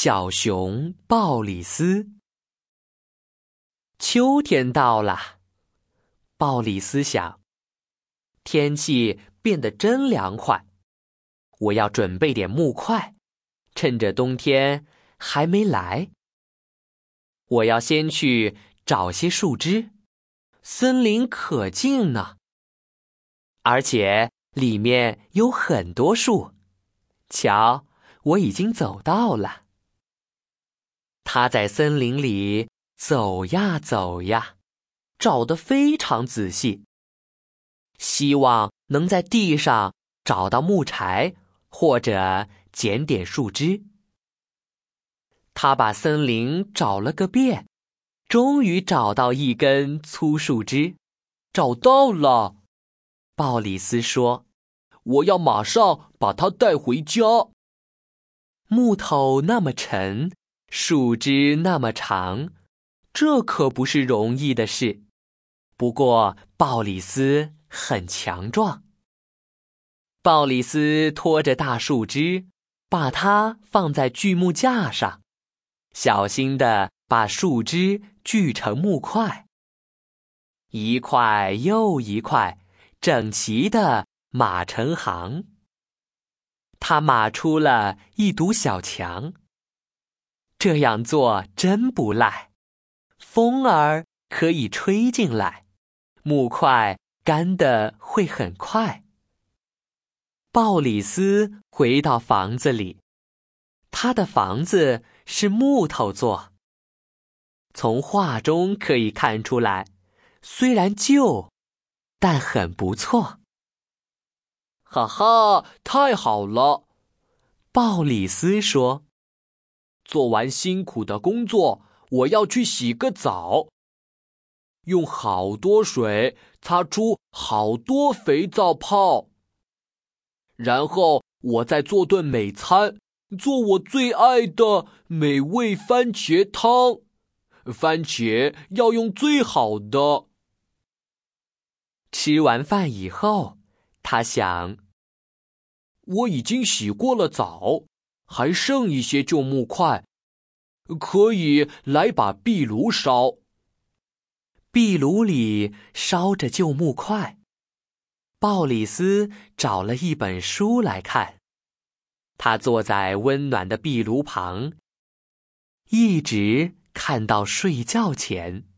小熊鲍里斯。秋天到了，鲍里斯想，天气变得真凉快，我要准备点木块，趁着冬天还没来。我要先去找些树枝，森林可静呢，而且里面有很多树。瞧，我已经走到了。他在森林里走呀走呀，找得非常仔细，希望能在地上找到木柴或者捡点树枝。他把森林找了个遍，终于找到一根粗树枝。 找到了， 鲍里斯说， 我要马上把它带回家。 木头那么沉，树枝那么长，这可不是容易的事。不过鲍里斯很强壮。鲍里斯拖着大树枝，把它放在锯木架上，小心地把树枝锯成木块，一块又一块，整齐地码成行。他码出了一堵小墙。这样做真不赖，风儿可以吹进来，木块干得会很快。鲍里斯回到房子里，他的房子是木头做。从画中可以看出来，虽然旧，但很不错。 哈哈，太好了！ 鲍里斯说， 做完辛苦的工作，我要去洗个澡，用好多水擦出好多肥皂泡，然后我再做顿美餐，做我最爱的美味番茄汤。番茄要用最好的。 吃完饭以后，他想， 我已经洗过了澡，还剩一些旧木块，可以来把壁炉烧。 壁炉里烧着旧木块，鲍里斯找了一本书来看。他坐在温暖的壁炉旁，一直看到睡觉前。